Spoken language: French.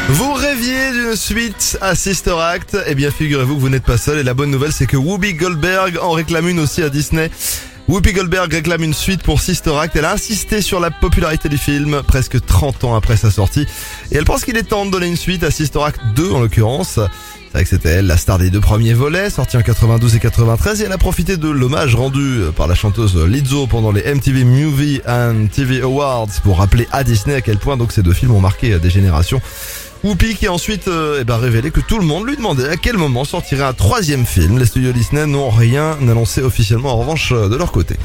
Vous rêviez d'une suite à Sister Act? Eh bien, figurez-vous que vous n'êtes pas seul et la bonne nouvelle, c'est que Whoopi Goldberg en réclame une aussi à Disney. Whoopi Goldberg réclame une suite pour Sister Act. Elle a insisté sur la popularité du film presque 30 ans après sa sortie. Et elle pense qu'il est temps de donner une suite à Sister Act 2 en l'occurrence. C'est vrai que c'était elle, la star des deux premiers volets, sortis en 92 et 93, et elle a profité de l'hommage rendu par la chanteuse Lizzo pendant les MTV Movie and TV Awards pour rappeler à Disney à quel point donc ces deux films ont marqué des générations. Whoopi qui a ensuite révélé que tout le monde lui demandait à quel moment sortirait un troisième film. Les studios Disney n'ont rien annoncé officiellement en revanche de leur côté.